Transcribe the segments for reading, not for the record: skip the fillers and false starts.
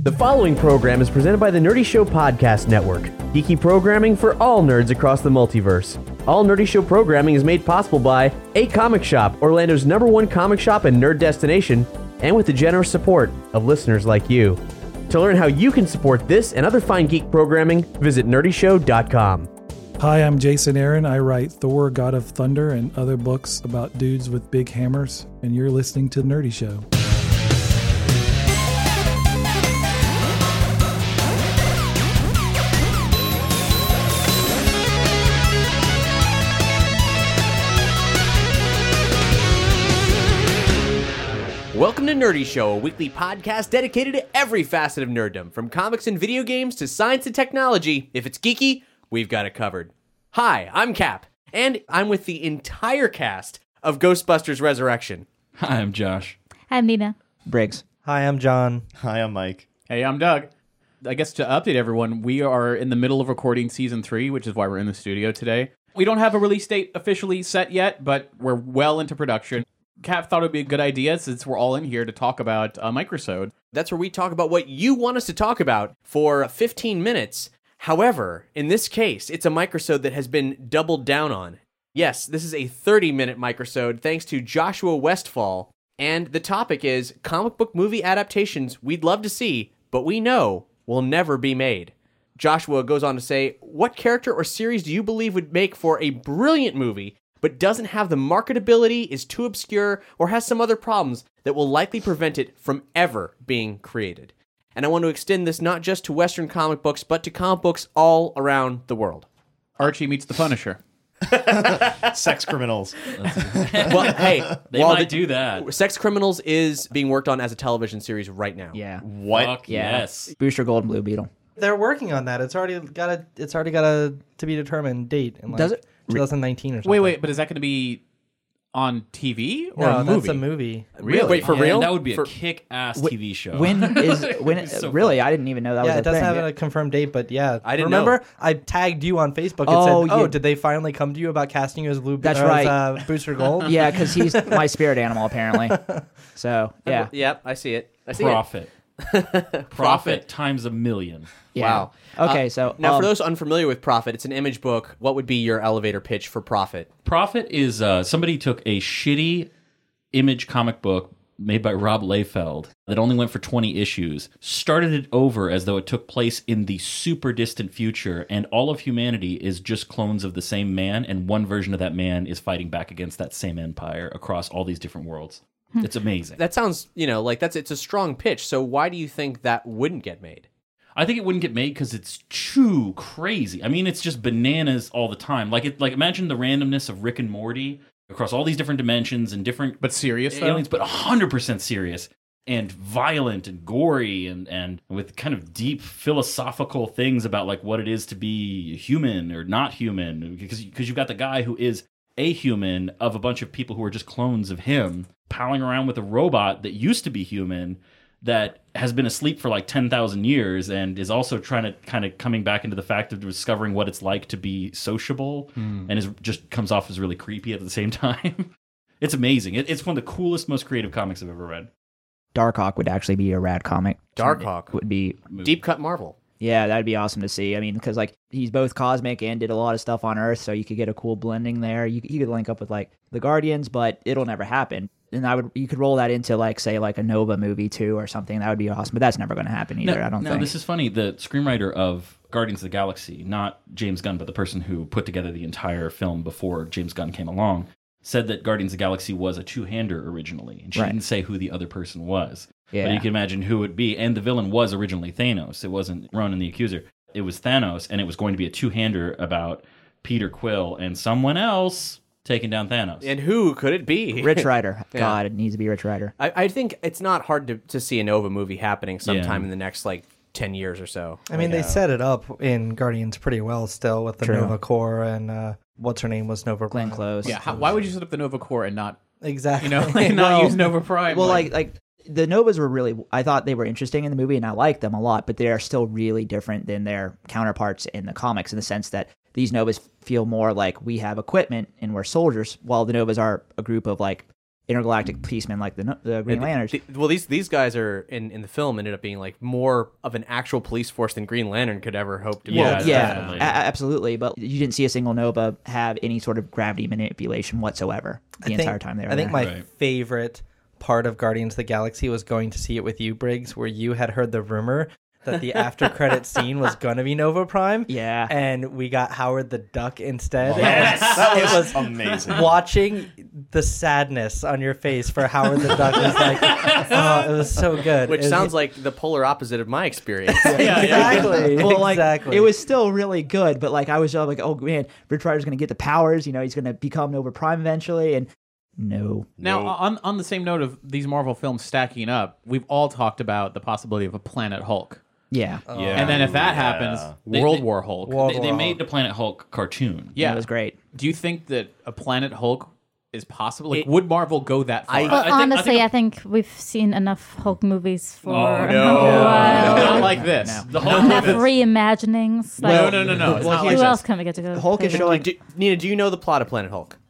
The following program is presented by the Nerdy Show Podcast Network, geeky programming for all nerds across the multiverse. All Nerdy Show programming is made possible by A Comic Shop, Orlando's #1 comic shop and nerd destination, and with the generous support of listeners like you. To learn how you can support this and other fine geek programming, visit nerdyshow.com. Hi, I'm Jason Aaron. I write Thor, God of Thunder, and other books about dudes with big hammers, and you're listening to The Nerdy Show. Welcome to Nerdy Show, a weekly podcast dedicated to every facet of nerddom, from comics and video games to science and technology. If it's geeky, we've got it covered. Hi, I'm Cap, and I'm with the entire cast of Ghostbusters Resurrection. Hi, I'm Josh. Hi, I'm Nina. Briggs. Hi, I'm John. Hi, I'm Mike. Hey, I'm Doug. I guess to update everyone, we are in the middle of recording Season 3, which is why we're in the studio today. We don't have a release date officially set yet, but we're well into production. Cap thought it would be a good idea, since we're all in here, to talk about a microsode. That's where we talk about what you want us to talk about for 15 minutes. However, in this case, it's a microsode that has been doubled down on. Yes, this is a 30-minute microsode thanks to Joshua Westfall, and the topic is comic book movie adaptations we'd love to see, but we know will never be made. Joshua goes on to say, what character or series do you believe would make for a brilliant movie but doesn't have the marketability, is too obscure, or has some other problems that will likely prevent it from ever being created? And I want to extend this not just to Western comic books, but to comic books all around the world. Archie meets the Punisher. Sex criminals. Well, hey, They might do that. Sex Criminals is being worked on as a television series right now. Yeah. What? Fuck Yeah. yes. Booster Gold and Blue Beetle. They're working on that. It's already got a to be determined date in Does it? 2019 or something. Wait, but is that going to be on TV or No, a movie? that's a movie. Really? Wait, for real? That would be For- a kick-ass TV show. When is when? So really, fun. I didn't even know that was Yeah, a it doesn't thing. have a confirmed date, but yeah. I didn't Remember, know. I tagged you on Facebook and Oh, said, yeah. did they finally come to you about casting you as Blue That's right. as, Booster Gold? Yeah, because he's my spirit animal apparently. So yeah, Yep, I see it. I see Profit. it. Profit times a million. yeah. Wow. Okay, so Now, for those unfamiliar with Prophet, it's an image book. What would be your elevator pitch for Prophet? Profit is somebody took a shitty image comic book made by Rob Liefeld that only went for 20 issues, started it over as though it took place in the super distant future, and all of humanity is just clones of the same man, and one version of that man is fighting back against that same empire across all these different worlds. It's amazing. That sounds, it's a strong pitch. So why do you think that wouldn't get made? I think it wouldn't get made because it's too crazy. I mean, it's just bananas all the time. Like imagine the randomness of Rick and Morty across all these different dimensions and different But serious, though? aliens, but 100% serious and violent and gory and with kind of deep philosophical things about like what it is to be human or not human. Because you've got the guy who is a human of a bunch of people who are just clones of him, palling around with a robot that used to be human that has been asleep for like 10,000 years and is also trying to kind of coming back into the fact of discovering what it's like to be sociable and is just comes off as really creepy at the same time. It's amazing. It's one of the coolest, most creative comics I've ever read. Darkhawk would actually be a rad comic. Darkhawk. Would be. Deep Cut Marvel. Yeah, that'd be awesome to see. I mean, because like he's both cosmic and did a lot of stuff on Earth, so you could get a cool blending there. You could link up with like the Guardians, but it'll never happen. And you could roll that into like say like a Nova movie too or something. That would be awesome. But that's never going to happen either. I don't think. This is funny. The screenwriter of Guardians of the Galaxy, not James Gunn, but the person who put together the entire film before James Gunn came along, said that Guardians of the Galaxy was a two-hander originally, and she didn't say who the other person was. Yeah. But you can imagine who it would be. And the villain was originally Thanos. It wasn't Ronan the Accuser. It was Thanos, and it was going to be a two-hander about Peter Quill and someone else taking down Thanos. And who could it be? Rich Rider. Yeah. God, it needs to be Rich Rider. I think it's not hard to see a Nova movie happening sometime Yeah. in the next, 10 years or so. I mean, they set it up in Guardians pretty well still with the True. Nova Corps and what's her name was Nova Glenn Prime. Close. Yeah, why would you set up the Nova Corps and not, Exactly. not use Nova Prime? Well, like the Novas were really, I thought they were interesting in the movie and I liked them a lot, but they are still really different than their counterparts in the comics in the sense that these Novas feel more like we have equipment and we're soldiers, while the Novas are a group of like intergalactic policemen like the Green Lanterns. Well, these guys are in the film ended up being like more of an actual police force than Green Lantern could ever hope to be. Yeah, Absolutely. But you didn't see a single Nova have any sort of gravity manipulation whatsoever entire time they were I think there. my favorite part of Guardians of the Galaxy was going to see it with you, Briggs, where you had heard the rumor that the after credit scene was going to be Nova Prime. Yeah. And we got Howard the Duck instead. Yes. That It was amazing. Watching the sadness on your face for Howard the Duck was like, oh, it was so good. Which sounds like the polar opposite of my experience. Exactly. Well, like, exactly. it was still really good, but like I was like, oh man, Rich Rider's going to get the powers. He's going to become Nova Prime eventually, and no. Now, on the same note of these Marvel films stacking up, we've all talked about the possibility of a Planet Hulk. Yeah. And then if that happens, World War Hulk. They made the Planet Hulk cartoon. Yeah. It was great. Do you think that a Planet Hulk is possible? Like, would Marvel go that far? Honestly, I think we've seen enough Hulk movies for no. a while. Not like this. No. The Hulk Enough reimaginings. Like, No. It's not like who this. else can we get to go? Hulk is showing. Nina, do you know the plot of Planet Hulk?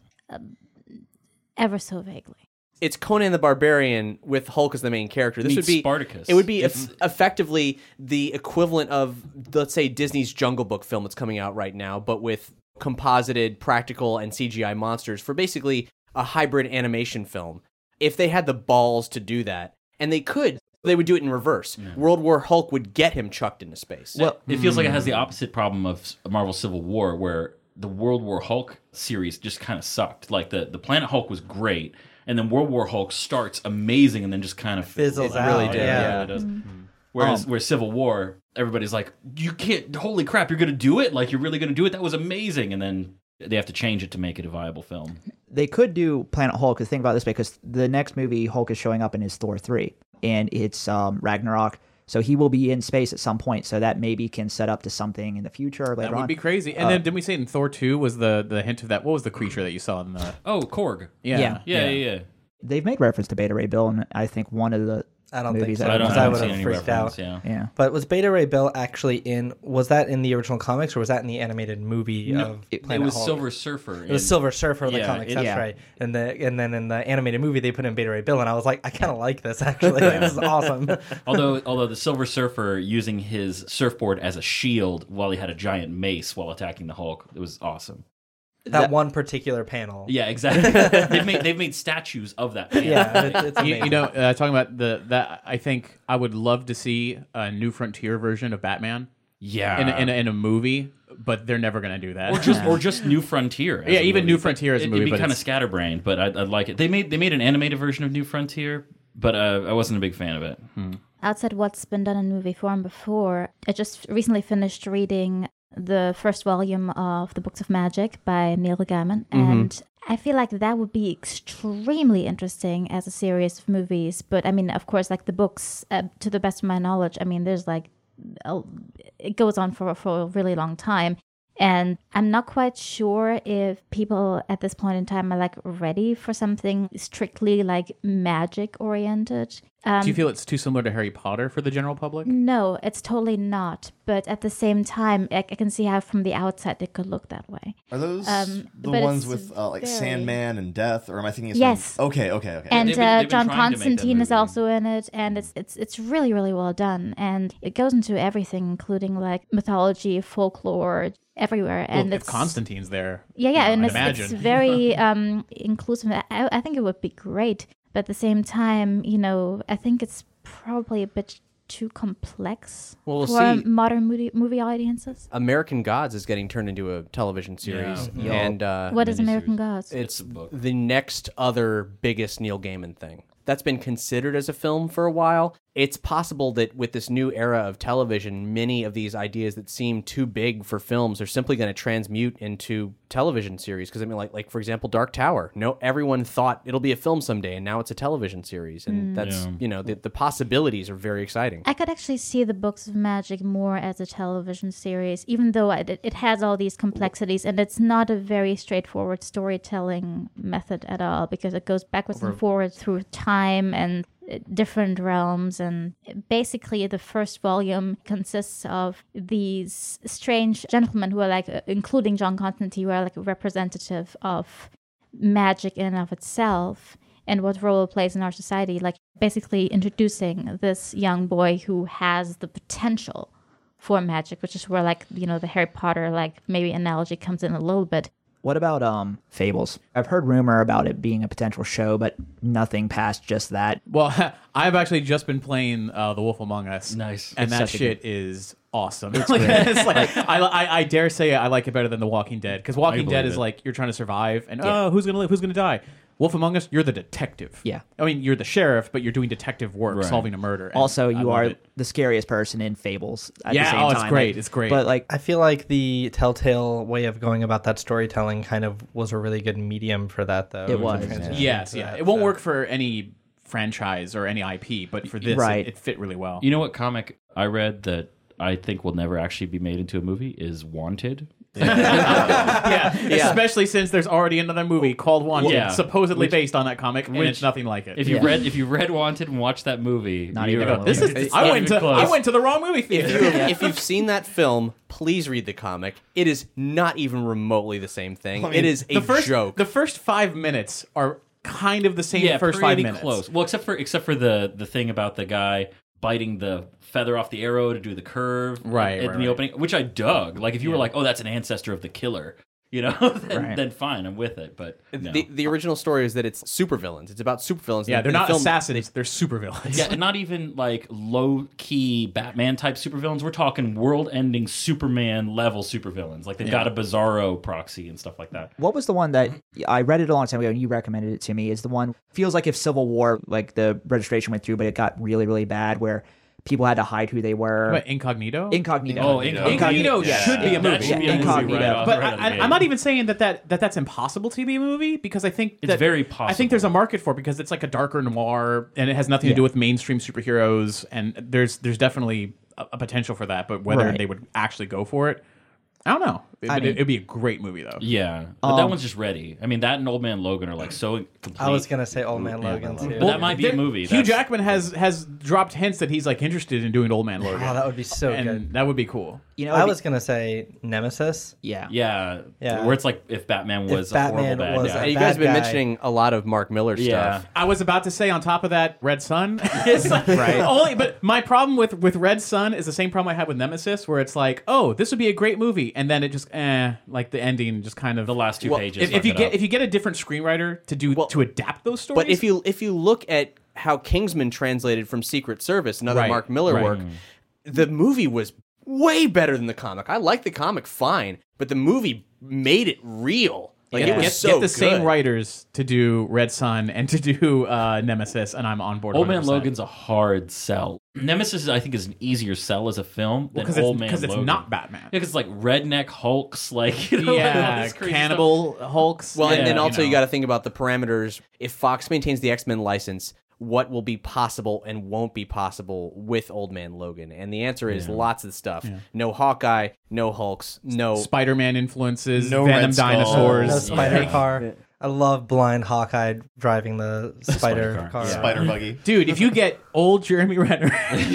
Ever so vaguely. It's Conan the Barbarian with Hulk as the main character. This Meets would be Spartacus. It would be effectively the equivalent of, let's say, Disney's Jungle Book film that's coming out right now, but with composited, practical, and CGI monsters for basically a hybrid animation film. If they had the balls to do that, and they could, they would do it in reverse. Yeah. World War Hulk would get him chucked into space. Well, it feels like it has the opposite problem of Marvel Civil War, where the World War Hulk series just kind of sucked. Like the Planet Hulk was great, and then World War Hulk starts amazing, and then just kind of fizzles out. Really did. Yeah. It does. Whereas Civil War, everybody's like, you can't, holy crap, you're going to do it? Like, you're really going to do it? That was amazing. And then they have to change it to make it a viable film. They could do Planet Hulk, because think about it this way, because the next movie Hulk is showing up in is Thor 3, and it's Ragnarok. So he will be in space at some point, so that maybe can set up to something in the future or later on. That would be crazy. And then didn't we say in Thor 2 was the hint of that? What was the creature that you saw in the... Oh, Korg. Yeah. They've made reference to Beta Ray Bill, and I think one of the I don't think movies so. that I haven't would seen have any freaked reference, out. yeah. But was Beta Ray Bill actually was that in the original comics, or was that in the animated movie of It Planet was Hulk? Silver Surfer. It was Silver Surfer in the comics, that's yeah. right. And then in the animated movie, they put in Beta Ray Bill, and I was like, I kind of like this, actually. This is awesome. Although the Silver Surfer using his surfboard as a shield while he had a giant mace while attacking the Hulk, it was awesome. That one particular panel. Yeah, exactly. they've made statues of that panel. Yeah, it's amazing. You know, talking about that, I think I would love to see a New Frontier version of Batman. Yeah. In a movie, but they're never going to do that. Or just New Frontier. As Yeah, a even movie. New Frontier as a movie, It'd be but kind of it's- scatterbrained, but I'd like it. They made an animated version of New Frontier, but I wasn't a big fan of it. Outside what's been done in movie form before, I just recently finished reading the first volume of the Books of Magic by Neil Gaiman, and I feel like that would be extremely interesting as a series of movies. But I mean, of course, like the books, to the best of my knowledge, I mean, there's like it goes on for a really long time. And I'm not quite sure if people at this point in time are like ready for something strictly like magic oriented. Do you feel it's too similar to Harry Potter for the general public? No, it's totally not. But at the same time, I can see how from the outside it could look that way. Are those the but ones it's with like very- Sandman and Death, or am I thinking? Of Yes. something- Okay. And They've been John trying to make that Constantine is movie. also in it, and it's really, really well done. And it goes into everything, including like mythology, folklore, everywhere. And Well, if it's Constantine's there, yeah, and I'd it's imagine. very inclusive. I think it would be great, but at the same time, you know, I think it's probably a bit too complex Well, we'll for see. modern movie audiences. American Gods is getting turned into a television series, Yeah. and What is miniseries. American Gods? it's a book. the next other biggest Neil Gaiman thing. That's been considered as a film for a while. It's possible that with this new era of television, many of these ideas that seem too big for films are simply going to transmute into television series. Because I mean, like for example, Dark Tower. No, everyone thought it'll be a film someday, and now it's a television series, and that's the possibilities are very exciting. I could actually see the Books of Magic more as a television series, even though it has all these complexities, and it's not a very straightforward storytelling method at all, because it goes backwards and forwards through time and different realms. And basically the first volume consists of these strange gentlemen who are like, including John Constantine, who are like a representative of magic in and of itself. and what role it plays in our society. Like basically introducing this young boy who has the potential for magic, which is where like, you know, the Harry Potter like maybe analogy comes in a little bit. What about Fables? I've heard rumor about it being a potential show, but nothing past just that. Well, I've actually just been playing The Wolf Among Us. Nice. And It's that such a shit is awesome. It's like, I dare say I like it better than The Walking Dead. Because Walking Dead is like you're trying to survive and who's going to live, who's going to die? Wolf Among Us, you're the detective. Yeah. I mean, you're the sheriff, but you're doing detective work, Right. solving a murder. and Also, I you love are it. the scariest person in Fables at Yeah, the same oh, time. it's great. Like, It's great. But like, I feel like the Telltale way of going about that storytelling kind of was a really good medium for that, though. It was, to transition Yes, into yeah. that, It won't so. work for any franchise or any IP, but for this, Right. it fit really well. You know what comic I read that I think will never actually be made into a movie is Wanted. yeah, especially since there's already another movie called Wanted, Yeah. supposedly based on that comic, and which- it's nothing like it. If you read Wanted and watched that movie, Not you're even like, this is, not I went even to close. the wrong movie theater. If you've seen that film, please read the comic. It is not even remotely the same thing. I mean, it is a joke. The first 5 minutes are kind of the same. Yeah, first 5 pretty minutes. close. Well, except for the thing about the guy biting the feather off the arrow to do the curve, Right, in right, the right. opening, which I dug. Like if you were like, oh, that's an ancestor of the killer, you know, then fine, I'm with it. But no. The original story is that it's supervillains. It's about supervillains. Yeah, they're In the not film, assassins; they're supervillains. Yeah, and not even like low key Batman type supervillains. We're talking world ending Superman level supervillains. Like they've got a Bizarro proxy and stuff like that. what was the one that I read it a long time ago and you recommended it to me? Is the one feels like if Civil War, like the registration went through, but it got really, really bad where people had to hide who they were. But Incognito. Incognito. Oh, Incognito should be a That movie. should be a movie Incognito. right off- But right out of the gate. I'm not even saying that's impossible to be a movie because I think It's very possible. I think there's a market for it because it's like a darker noir and it has nothing to do with mainstream superheroes and there's definitely a potential for that. But whether Right. they would actually go for it, I don't know. It'd be a great movie though. Yeah, but that one's just ready. I mean, that and Old Man Logan are like so complete. I was gonna say Old Man Logan too. But that might be a movie. Hugh That's- Jackman has dropped hints that he's like interested in doing Old Man Logan. Oh, that would be so and good. that would be cool. You know, I was gonna say Nemesis. yeah. Yeah, Yeah. where it's like if Batman was Batman a horrible was bad guy. you guys have been bad guy. mentioning a lot of Mark Miller Yeah. stuff. I was about to say on top of that, Red Sun. It's like, only, but my problem with Red Sun is the same problem I had with Nemesis, where it's like, oh, this would be a great movie, and then it just, like the ending just kind of The last two pages. If you get a different screenwriter to do to adapt those stories, But if you look at how Kingsman translated from Secret Service, another Right, Mark Miller right. work, the movie was way better than the comic. I like the comic fine, but the movie made it real. Like it was get so the same good. writers to do Red Sun and to do Nemesis, and I'm on board. Old Man 100%. Logan's a hard sell. Nemesis, I think, is an easier sell as a film than Old Man because Logan. it's not Batman. Yeah, because it's like redneck Hulks, like you know, all Yeah, this crazy cannibal Hulks. Well, and Yeah, then also you know. got to think about the parameters. If Fox maintains the X-Men license, what will be possible and won't be possible with Old Man Logan? And the answer is lots of stuff. No Hawkeye, no Hulks, no Spider-Man influences, No Venom Red Skull. dinosaurs. No spider Yeah. car. I love blind Hawkeye driving the spider car. car. Yeah. Spider buggy. Dude, if you get old Jeremy Renner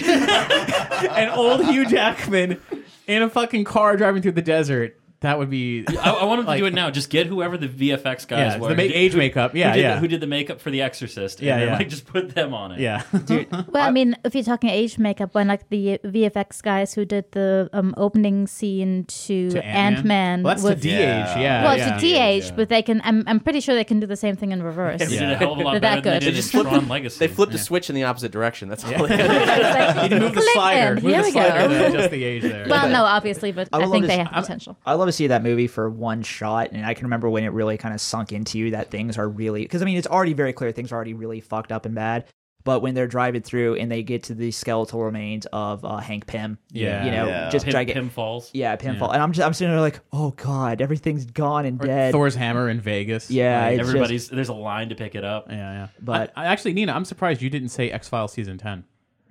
and old Hugh Jackman in a fucking car driving through the desert, that would be I want him to Like- do it now. Just get whoever the VFX guys yeah, were. the age makeup. Yeah, who did, yeah. who did the makeup for The Exorcist? And Yeah, then, yeah. like just put them on it. yeah. Well, I mean, if you're talking age makeup, when like the VFX guys who did the opening scene to Ant-Man, Well, that's with, to de-age. Yeah. Yeah. well, yeah. to de-age, yeah. but they can. I'm pretty sure they can do the same thing in reverse. They did Yeah. a hell of a lot They're better that than they good. did They in just Tron Legacy. They flipped the switch in the opposite direction. That's all. It's like, You move the click slider. and Move here the we slider go. to adjust the age there. Well, no, obviously, but I I would think love they to- have potential. I love to see that movie for one shot, and I can remember when it really kind of sunk into you that things are really, because I mean it's already very clear things are already really fucked up and bad, but when they're driving through and they get to the skeletal remains of Hank Pym, Yeah. you know, Yeah. just Pim, gigantic, Pim falls. yeah, Pimfall, and I'm sitting there like, oh god, everything's gone and Or dead. Thor's hammer in Vegas. Yeah, Like, it's Everybody's there's a line to pick it up. yeah, yeah. But- I actually, Nina, I'm surprised you didn't say X-Files season 10.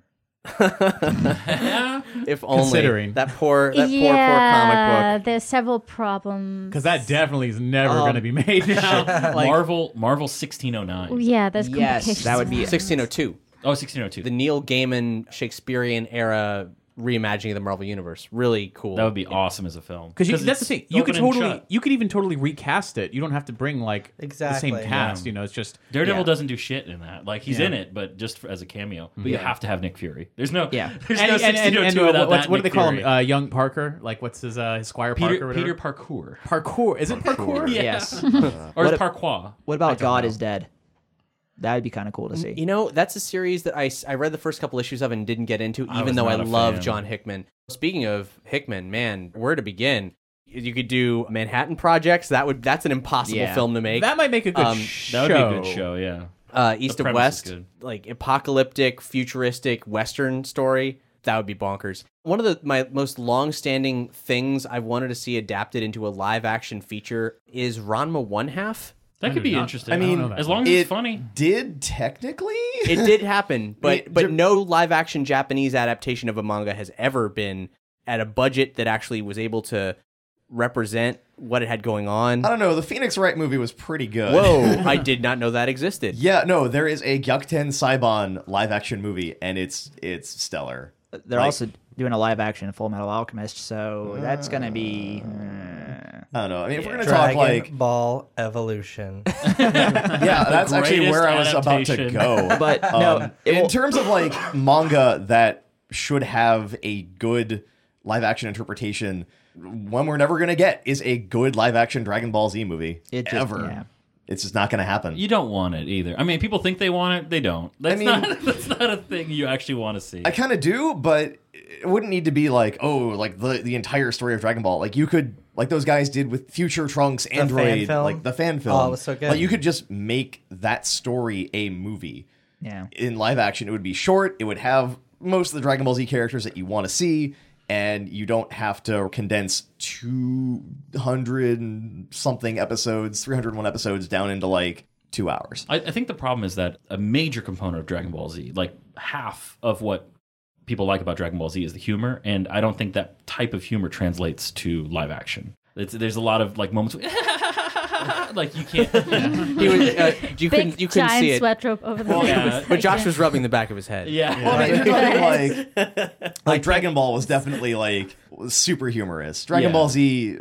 If only Considering. that poor comic Yeah, book. there's several problems. Because that definitely is never going to be made now. Like, Marvel 1609. Yeah, there's Yes, complications. that would be- around. 1602. Oh, 1602. The Neil Gaiman Shakespearean era reimagining the Marvel Universe. Really cool. That would be awesome as a film. Because that's the thing. You could open and totally, shut. you could even totally recast it. You don't have to bring like Exactly. the same cast. You know, it's just Daredevil yeah. doesn't do shit in that. Like he's in it, but just as a cameo. But you have to have Nick Fury. There's no Yeah. There's no 1602 without that. what do they Nick call Fury. him? Young Parker. Like what's his Squire Parker? Or Peter whatever? Parkour. Parkour. Is it Parkour? Yeah. Yes. Or What is Parkour. What about God is Dead? That would be kind of cool to see. You know, that's a series that I read the first couple issues of and didn't get into, even was though I not a love fan. John Hickman. Speaking of Hickman, man, where to begin? You could do Manhattan Projects. That's an impossible Yeah. film to make. That might make a good show. That would be a good show, yeah. East The of premise West, is good. like apocalyptic, futuristic Western story. That would be bonkers. One of my most long-standing things I've wanted to see adapted into a live-action feature is Ranma One Half. That could be not- interesting. I mean, know that. as long as it's funny. Did technically? It did happen, but Wait, no live-action Japanese adaptation of a manga has ever been at a budget that actually was able to represent what it had going on. I don't know. The Phoenix Wright movie was pretty good. Whoa, I did not know that existed. Yeah, no, there is a Gyakuten Saibon live action movie, and it's stellar. They're Like- also doing a live action Full Metal Alchemist, so that's gonna be. I don't know. I mean, if we're gonna talk Dragon like, Ball Evolution. yeah, that's actually greatest where I was about to adaptation. go. But no, it in will- terms of like manga that should have a good live action interpretation, one we're never gonna get is a good live action Dragon Ball Z movie It just- ever. yeah. It's just not gonna happen. You don't want it either. I mean, people think they want it. They don't. That's mean- that's not a thing you actually want to see. I kind of do, but it wouldn't need to be like, oh, like the entire story of Dragon Ball. Like you could, like those guys did with Future Trunks, Android, film? like the fan film. Oh, it was so good. Like you could just make that story a movie. yeah. In live action, it would be short. It would have most of the Dragon Ball Z characters that you want to see, and you don't have to condense 200 and something episodes, 301 episodes down into like 2 hours. I think the problem is that a major component of Dragon Ball Z, like half of what people like about Dragon Ball Z, is the humor, and I don't think that type of humor translates to live action. There's a lot of like moments where like you can't. He was, you Big couldn't giant see it, sweat rope over the Well, face. yeah. but Josh was rubbing the back of his head. Yeah. Well, I mean, if you're talking like Dragon Ball was definitely like super humorous. Dragon Yeah. Ball Z,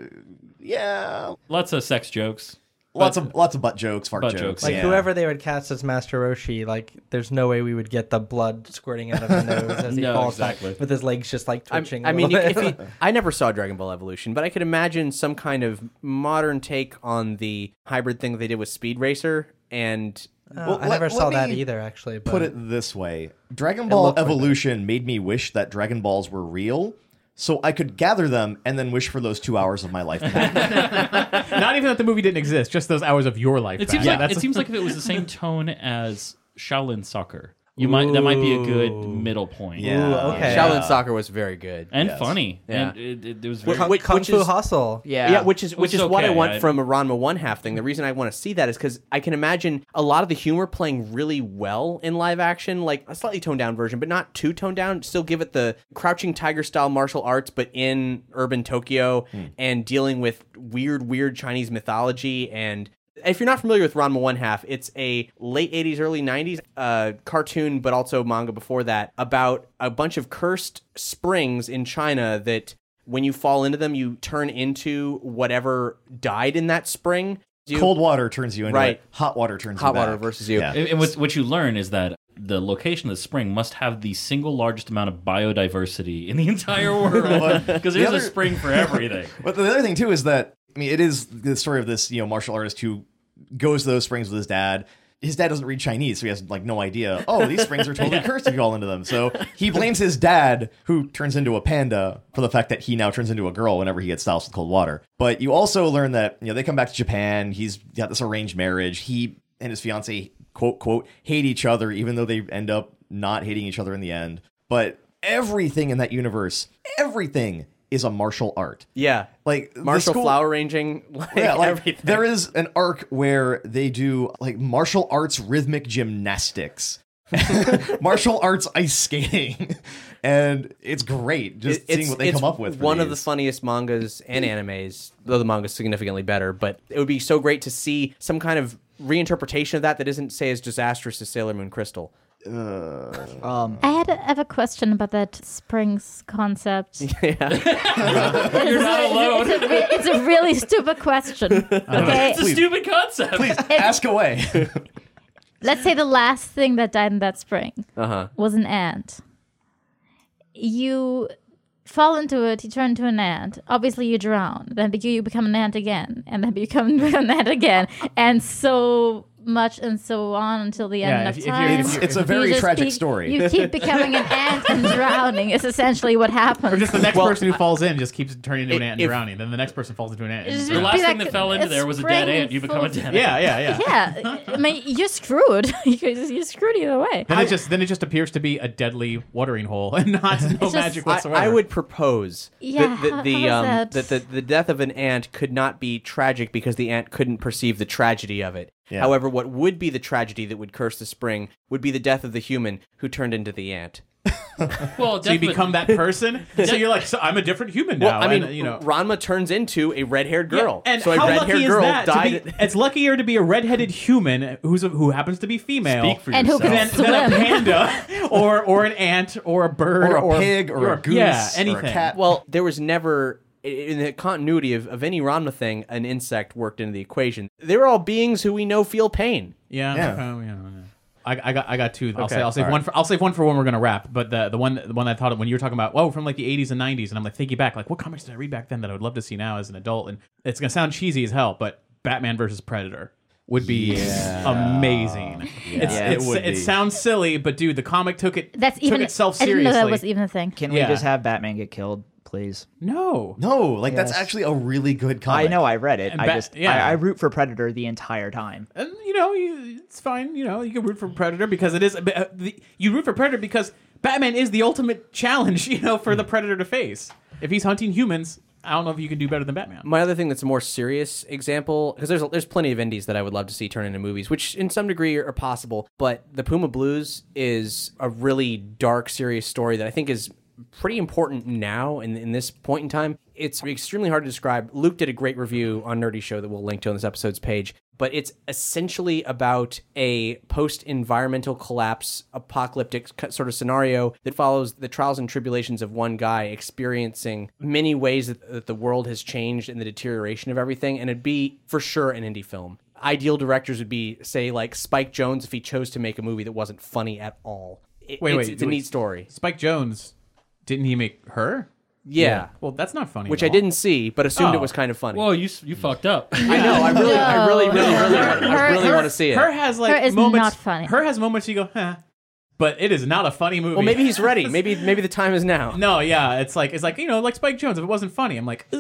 yeah, Lots of sex jokes. lots of butt jokes, fart Butt jokes. jokes, Like yeah. whoever they would cast as Master Roshi, like there's no way we would get the blood squirting out of his nose as he No, falls exactly. back with his legs just like twitching. I mean, a little if bit. you, I never saw Dragon Ball Evolution, but I could imagine some kind of modern take on the hybrid thing that they did with Speed Racer. And Well, I never let saw that me either, actually. But Put it this way: Dragon Ball looked like Evolution made me wish that Dragon Balls were real, so I could gather them and then wish for those 2 hours of my life back. Not even that the movie didn't exist, just those hours of your life. It back. seems Yeah, like that's it seems like if it was the same tone as Shaolin Soccer, that might be a good middle point. Yeah. Ooh, okay. Shaolin Soccer was very good. And Yes. funny. Yeah. And it was very. Kung Fu Hustle. Yeah. which is Which is what I okay. want from a Ranma One Half thing. The reason I want to see that is because I can imagine a lot of the humor playing really well in live action, like a slightly toned down version, but not too toned down. Still give it the Crouching Tiger style martial arts, but in urban Tokyo and dealing with weird Chinese mythology. And if you're not familiar with Ranma One Half, it's a late 80s, early 90s cartoon, but also manga before that, about a bunch of cursed springs in China that when you fall into them, you turn into whatever died in that spring. Cold water turns you into Right. it. Hot water turns Hot you back. water versus you. Yeah. And what you learn is that the location of the spring must have the single largest amount of biodiversity in the entire world because there's other- a spring for everything. But the other thing too is that I mean, it is the story of this martial artist who goes to those springs with his dad. His dad doesn't read Chinese, so he has like no idea. Oh, these springs are totally cursed if you fall into them. So he blames his dad, who turns into a panda, for the fact that he now turns into a girl whenever he gets doused with cold water. But you also learn that they come back to Japan. He's got this arranged marriage. He and his fiance quote hate each other, even though they end up not hating each other in the end. But everything in that universe, everything is a martial art. Yeah. Like the Martial school- flower arranging, like, yeah, like everything. there is an arc where they do like martial arts rhythmic gymnastics, martial arts ice skating, and it's great just seeing what they come up with. For One of the these. funniest mangas and animes, though the manga's significantly better. But it would be so great to see some kind of reinterpretation of that isn't, say, as disastrous as Sailor Moon Crystal. I have a question about that springs concept. Yeah. You're not alone. It's a really stupid question. Okay, It's a stupid concept. Please ask away. let's say the last thing that died in that spring Uh-huh. was an ant. You fall into it, you turn into an ant. Obviously, you drown. Then you become an ant again, and then become an ant again, and so much and so on until the end of time. It's a very tragic story. You keep becoming an ant and drowning. Is essentially what happens. Or just the next person who falls in just keeps turning into an ant and drowning. Then the next person falls into an ant. Just The be last thing like that fell into a there was a dead spring ant. You become a full of- dead ant. Yeah. Yeah, I mean, you're screwed. You're screwed either way. Then it just appears to be a deadly watering hole and no just- magic whatsoever. I would propose Yeah, that how is the death of an ant could not be tragic because the ant couldn't perceive the tragedy of it. Yeah. However, what would be the tragedy that would curse the spring would be the death of the human who turned into the ant. Well, So you become that person. So you're like, so I'm a different human now. Well, I mean, and, Ranma turns into a red-haired girl. Yeah, and so a how red-haired lucky is girl that? died. It's luckier to be a redheaded human who happens to be female Speak for And who yourself. can than a swim. panda or an ant or a bird Or a pig or a goose yeah, or a anything. cat. Well, there was never, in the continuity of any Ranma thing, an insect worked into the equation. They were all beings who we know feel pain. Yeah. Yeah. Yeah. I got two. Okay, I'll save all one. I'll save one for when we're gonna wrap. But the one I thought of when you were talking about from like the 80s and 90s, and I'm like thinking back, like what comics did I read back then that I would love to see now as an adult? And it's gonna sound cheesy as hell, but Batman versus Predator would be amazing. It sounds silly, but dude, the comic took itself I didn't know seriously. that was even a thing. Can we Yeah. just have Batman get killed, please? No. That's Yes. actually a really good comic. I know, I read it. And I root for Predator the entire time. And it's fine. You can root for Predator because it is. You root for Predator because Batman is the ultimate challenge. For the Predator to face. If he's hunting humans, I don't know if you can do better than Batman. My other thing that's a more serious example, because there's plenty of indies that I would love to see turn into movies, which in some degree are possible, but The Puma Blues is a really dark, serious story that I think is pretty important now in this point in time. It's extremely hard to describe. Luke did a great review on Nerdy Show that we'll link to on this episode's page, but it's essentially about a post-environmental collapse apocalyptic sort of scenario that follows the trials and tribulations of one guy experiencing many ways that the world has changed and the deterioration of everything, and it'd be for sure an indie film. Ideal directors would be, say, like Spike Jonze if he chose to make a movie that wasn't funny at all. It's a neat story. Spike Jonze, didn't he make Her? Yeah. Well, that's not funny. Which at I all. didn't see, but assumed Oh. it was kind of funny. Whoa, you fucked up. I know. I really want to see it. Her has like Her is moments. not funny. Her has moments you go, huh, but it is not a funny movie. Well, maybe he's ready. Maybe the time is now. No, yeah, it's like like Spike Jonze. If it wasn't funny, I'm like,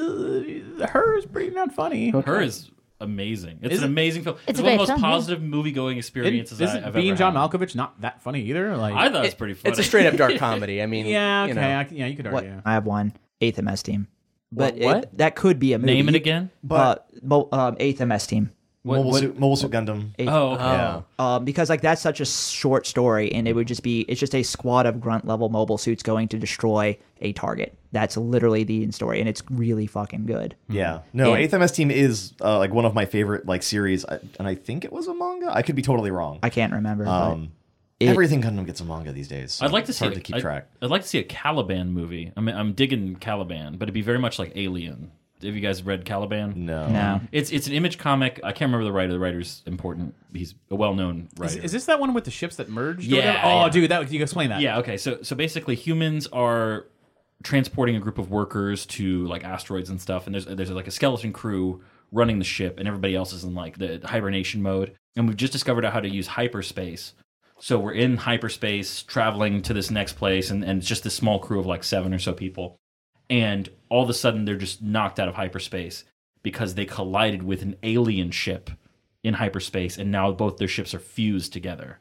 Her is pretty not funny. Her is amazing. It's Is an it? amazing film. It's It's a one of the great most film, yeah. positive movie-going experiences Isn't I've being ever John had. Malkovich not that funny either? Like, I thought it was pretty funny. It's a straight up dark comedy. I mean, yeah, okay, you know. you could What? argue. I have one. 8th MS Team. But What? that could be a movie. Name it again. But 8th MS Team. Mobile Suit Gundam. Oh, okay. Yeah. Because like that's such a short story, and it's just a squad of grunt level mobile suits going to destroy a target. That's literally the end story, and it's really fucking good. Yeah. No, Yeah. 8th MS Team is like one of my favorite like series, and I think it was a manga. I could be totally wrong. I can't remember. but Everything Gundam gets a manga these days. I'd like to It's see hard to keep track. I'd like to see a Caliban movie. I mean, I'm digging Caliban, but it'd be very much like Alien. Have you guys read Caliban? No. It's an Image comic. I can't remember the writer. The writer's important. He's a well-known writer. Is this that one with the ships that merged? Yeah, or whatever? Oh, yeah. dude, you can explain that. Yeah, okay. So basically humans are transporting a group of workers to like asteroids and stuff, and there's like a skeleton crew running the ship, and everybody else is in like the hibernation mode. And we've just discovered out how to use hyperspace. So we're in hyperspace traveling to this next place, and it's just this small crew of like 7 or so people. And all of a sudden they're just knocked out of hyperspace because they collided with an alien ship in hyperspace, and now both their ships are fused together.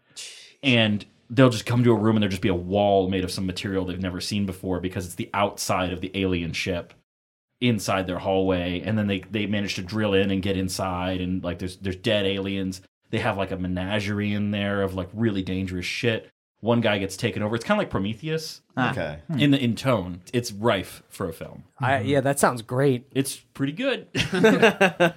And they'll just come to a room and there'll just be a wall made of some material they've never seen before because it's the outside of the alien ship inside their hallway. And then they manage to drill in and get inside, and like there's dead aliens. They have like a menagerie in there of like really dangerous shit. One guy gets taken over. It's kind of like Prometheus Okay. in tone. It's rife for a film. Yeah, that sounds great. It's pretty good.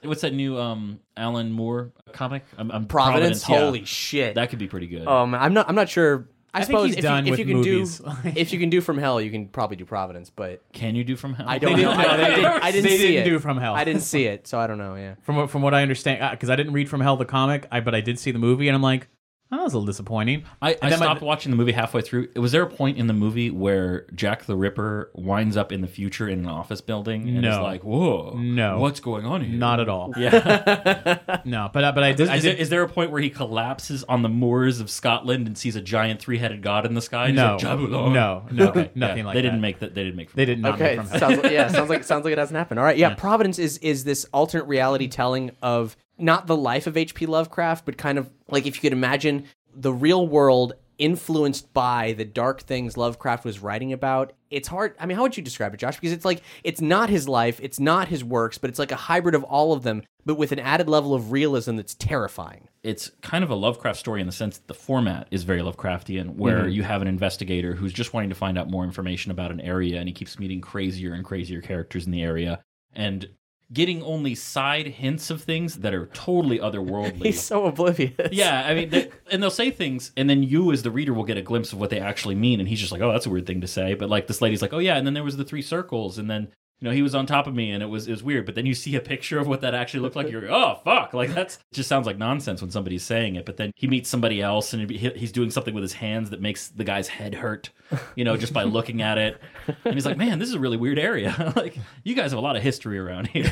What's that new Alan Moore comic? Providence. Yeah. Holy shit! That could be pretty good. I'm not sure. I think suppose he's if done you, with if you can movies. do if you can do From Hell, you can probably do Providence. But Can you do From Hell? I don't know. I didn't They see didn't it. do From Hell. I didn't see it, so I don't know. Yeah. From what I understand, because I didn't read From Hell the comic, but I did see the movie, and I'm like, oh, that was a little disappointing. I then stopped watching the movie halfway through. Was there a point in the movie where Jack the Ripper winds up in the future in an office building and is No. like, "Whoa, No. what's going on here?" Not at all. Yeah. No, but I did. Is there a point where he collapses on the moors of Scotland and sees a giant three-headed god in the sky? And No, he's like, "Jabulon." no, Okay, nothing yeah. like They that. didn't make that. They didn't make. They did not Okay, make From Hell. sounds like it hasn't happened. All right, yeah. Providence is this alternate reality telling of not the life of H.P. Lovecraft, but kind of like if you could imagine the real world influenced by the dark things Lovecraft was writing about. It's hard. I mean, how would you describe it, Josh? Because it's like it's not his life, it's not his works, but it's like a hybrid of all of them, but with an added level of realism that's terrifying. It's kind of a Lovecraft story in the sense that the format is very Lovecraftian, where you have an investigator who's just wanting to find out more information about an area, and he keeps meeting crazier and crazier characters in the area, and getting only side hints of things that are totally otherworldly. He's so oblivious. Yeah, I mean, and they'll say things, and then you as the reader will get a glimpse of what they actually mean, and he's just like, oh, that's a weird thing to say. But like this lady's like, oh yeah, and then there was the 3 circles, and then he was on top of me, and it was weird. But then you see a picture of what that actually looked like, you're like, oh fuck, like it just sounds like nonsense when somebody's saying it. But then he meets somebody else, and he's doing something with his hands that makes the guy's head hurt, just by looking at it. And he's like, man, this is a really weird area. Like, you guys have a lot of history around here.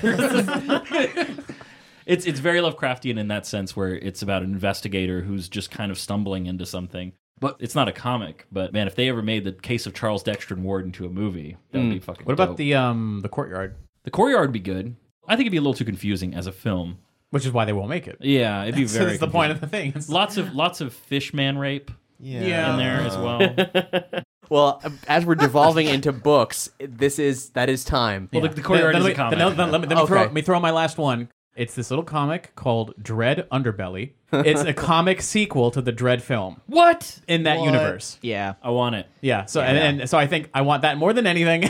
It's very Lovecraftian in that sense, where it's about an investigator who's just kind of stumbling into something. But it's not a comic. But man, if they ever made the case of Charles Dexter Ward into a movie, that would be fucking What dope. about the Courtyard? The Courtyard would be good. I think it'd be a little too confusing as a film. Which is why they won't make it. Yeah, it'd be So very. that's the point of the thing. It's Lots of fish man rape Yeah. in there as well. Well, as we're devolving into books, that is time. Well, the Courtyard is a comic. Let me Okay. throw out my last one. It's this little comic called Dread Underbelly. It's a comic sequel to the Dread film What? in that universe. Yeah. I want it. Yeah. So and so I think I want that more than anything,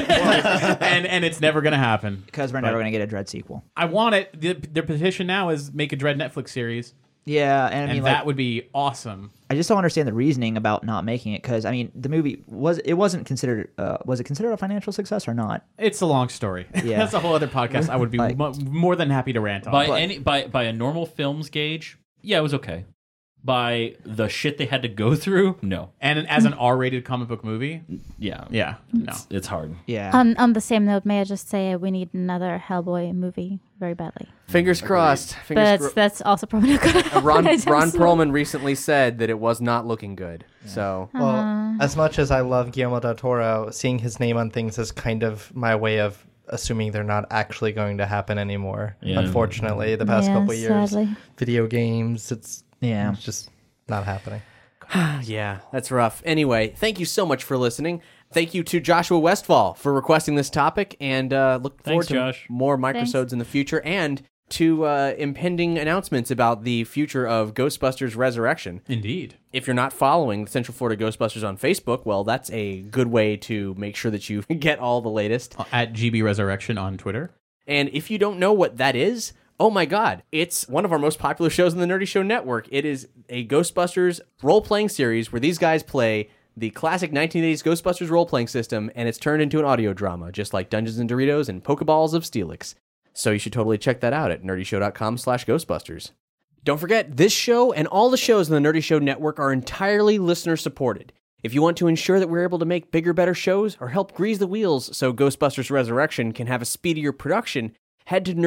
and it's never gonna happen Because we're never going to get a Dread sequel. I want it. Their petition now is make a Dread Netflix series, Yeah, and I mean, that would be awesome. I just don't understand the reasoning about not making it. Because I mean, the movie wasn't considered. Was it considered a financial success or not? It's a long story. Yeah. That's a whole other podcast. I would be more than happy to rant on. By a normal film's gauge, yeah, it was okay. By the shit they had to go through, no. And as an R-rated comic book movie, Yeah, no. it's hard. Yeah. On the same note, may I just say we need another Hellboy movie very badly. Fingers crossed. But that's also probably not going to happen. Ron anytime soon. Perlman recently said that it was not looking good. So Well, as much as I love Guillermo del Toro, seeing his name on things is kind of my way of assuming they're not actually going to happen anymore. Yeah. Unfortunately, the past couple of years, sadly. video games, it's Yeah. just not happening. yeah, that's rough. Anyway, thank you so much for listening. Thank you to Joshua Westfall for requesting this topic, and look forward Thanks, to Josh. more microsodes in the future, and to impending announcements about the future of Ghostbusters Resurrection. Indeed. If you're not following the Central Florida Ghostbusters on Facebook, well, that's a good way to make sure that you get all the latest. At GB Resurrection on Twitter. And if you don't know what that is, oh my God, it's one of our most popular shows on the Nerdy Show Network. It is a Ghostbusters role-playing series where these guys play the classic 1980s Ghostbusters role-playing system, and it's turned into an audio drama, just like Dungeons & Doritos and Pokeballs of Steelix. So you should totally check that out at nerdyshow.com/Ghostbusters. Don't forget, this show and all the shows on the Nerdy Show Network are entirely listener-supported. If you want to ensure that we're able to make bigger, better shows or help grease the wheels so Ghostbusters Resurrection can have a speedier production, head to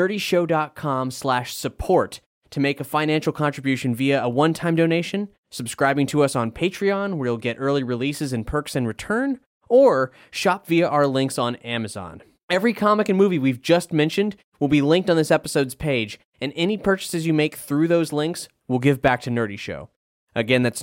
nerdyshow.com/support to make a financial contribution via a one-time donation, subscribing to us on Patreon, where you'll get early releases and perks in return, or shop via our links on Amazon. Every comic and movie we've just mentioned will be linked on this episode's page, and any purchases you make through those links will give back to Nerdy Show. Again, that's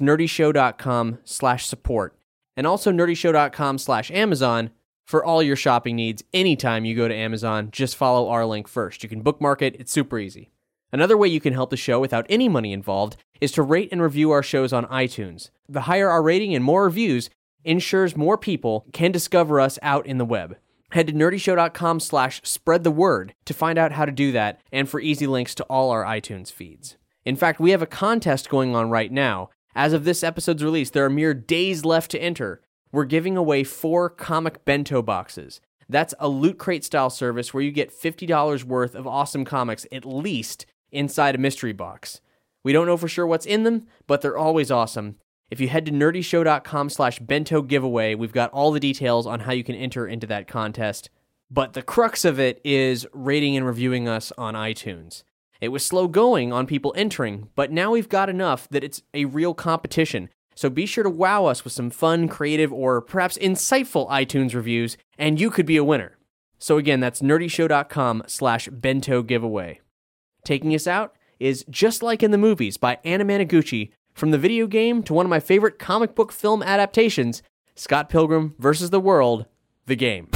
nerdyshow.com/support, and also nerdyshow.com/Amazon for all your shopping needs. Anytime you go to Amazon, just follow our link first. You can bookmark it. It's super easy. Another way you can help the show without any money involved is to rate and review our shows on iTunes. The higher our rating and more reviews ensures more people can discover us out in the web. Head to nerdyshow.com/spread the word to find out how to do that and for easy links to all our iTunes feeds. In fact, we have a contest going on right now. As of this episode's release, there are mere days left to enter. We're giving away 4 comic bento boxes. That's a Loot Crate style service where you get $50 worth of awesome comics at least inside a mystery box. We don't know for sure what's in them, but they're always awesome. If you head to nerdyshow.com/bento giveaway, we've got all the details on how you can enter into that contest. But the crux of it is rating and reviewing us on iTunes. It was slow going on people entering, but now we've got enough that it's a real competition. So be sure to wow us with some fun, creative, or perhaps insightful iTunes reviews, and you could be a winner. So again, that's nerdyshow.com/bento giveaway. Taking us out is Just Like in the Movies by Anna Managuchi. From the video game to one of my favorite comic book film adaptations, Scott Pilgrim vs. the World, the game.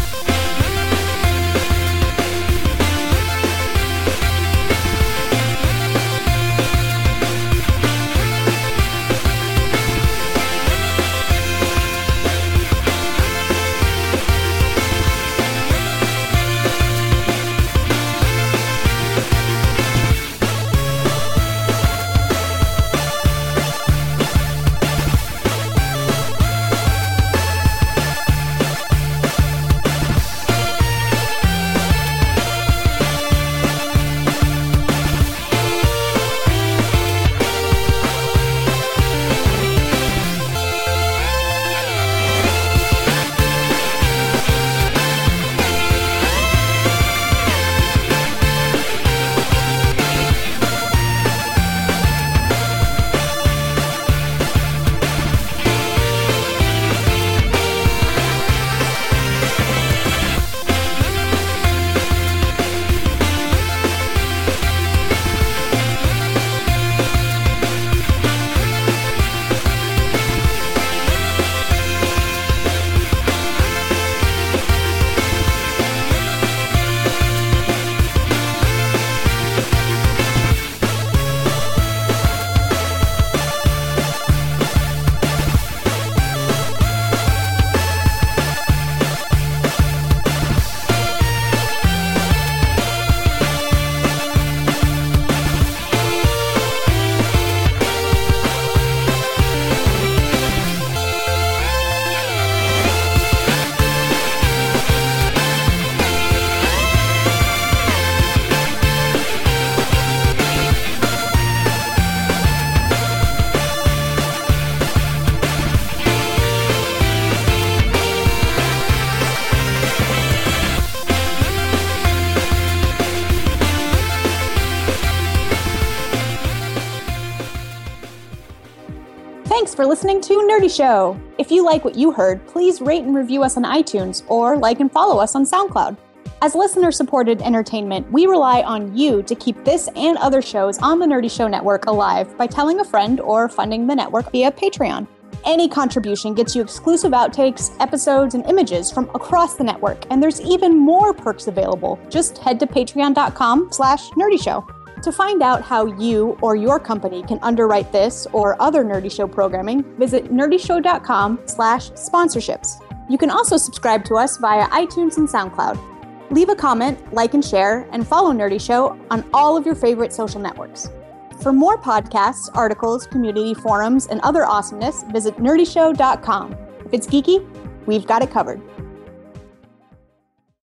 Thanks for listening to Nerdy Show. If you like what you heard, please rate and review us on iTunes or like and follow us on SoundCloud. As listener-supported entertainment, we rely on you to keep this and other shows on the Nerdy Show Network alive by telling a friend or funding the network via Patreon. Any contribution gets you exclusive outtakes, episodes, and images from across the network, and there's even more perks available. Just head to patreon.com/nerdyshow. To find out how you or your company can underwrite this or other Nerdy Show programming, visit nerdyshow.com/sponsorships. You can also subscribe to us via iTunes and SoundCloud. Leave a comment, like and share, and follow Nerdy Show on all of your favorite social networks. For more podcasts, articles, community forums, and other awesomeness, visit nerdyshow.com. If it's geeky, we've got it covered.